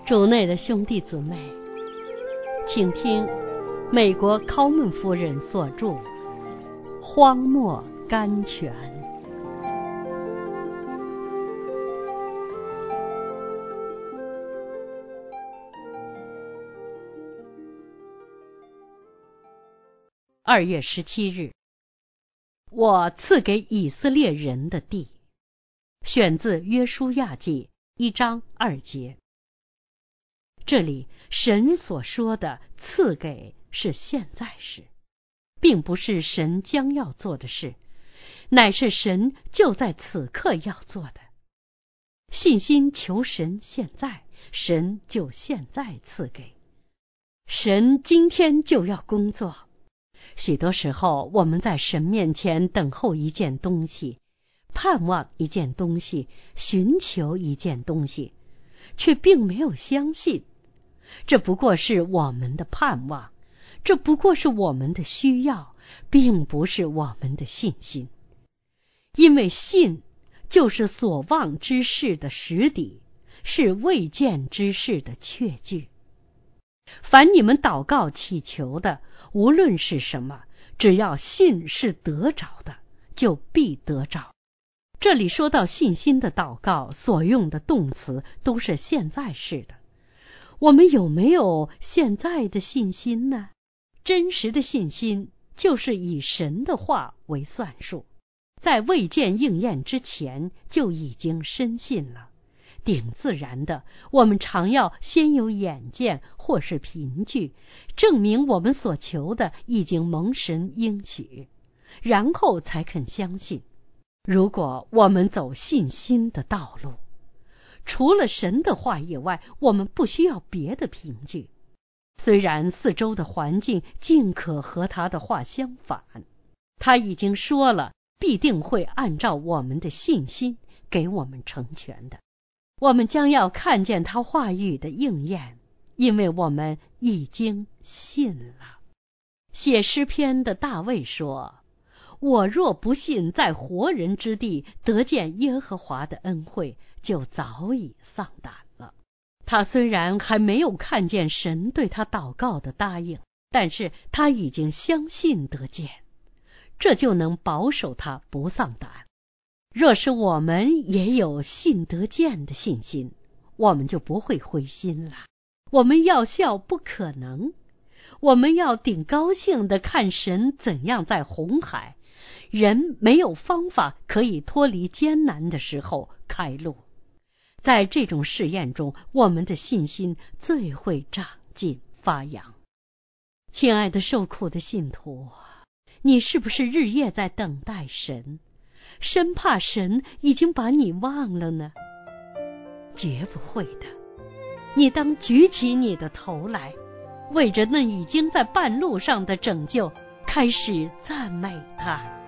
主内的兄弟姊妹，请听美国考门夫人所著《荒漠甘泉》。2月17日，我赐给以色列人的地，选自约书亚记1章2节。这里神所说的赐给是现在时，并不是神将要做的事，乃是神就在此刻要做的。信心求神现在，神就现在赐给。神今天就要工作。许多时候我们在神面前等候一件东西，盼望一件东西，寻求一件东西，却并没有相信。这不过是我们的盼望，这不过是我们的需要，并不是我们的信心。因为信就是所望之事的实底，是未见之事的确据。凡你们祷告祈求的，无论是什么，只要信是得着的，就必得着。这里说到信心的祷告，所用的动词都是现在式的。我们有没有现在的信心呢？真实的信心就是以神的话为算数，在未见应验之前就已经深信了。顶自然的，我们常要先有眼见或是凭据，证明我们所求的已经蒙神应许，然后才肯相信。如果我们走信心的道路，除了神的话以外，我们不需要别的凭据。虽然四周的环境尽可和他的话相反，他已经说了，必定会按照我们的信心给我们成全的。我们将要看见他话语的应验，因为我们已经信了。写诗篇的大卫说，我若不信在活人之地得见耶和华的恩惠，就早已丧胆了。他虽然还没有看见神对他祷告的答应，但是他已经相信得见，这就能保守他不丧胆。若是我们也有信得见的信心，我们就不会灰心了。我们要笑不可能，我们要顶高兴地看神怎样在红海，人没有方法可以脱离艰难的时候开路。在这种试验中，我们的信心最会长进发扬。亲爱的受苦的信徒，你是不是日夜在等待神，生怕神已经把你忘了呢？绝不会的。你当举起你的头来，为着那已经在半路上的拯救开始赞美他。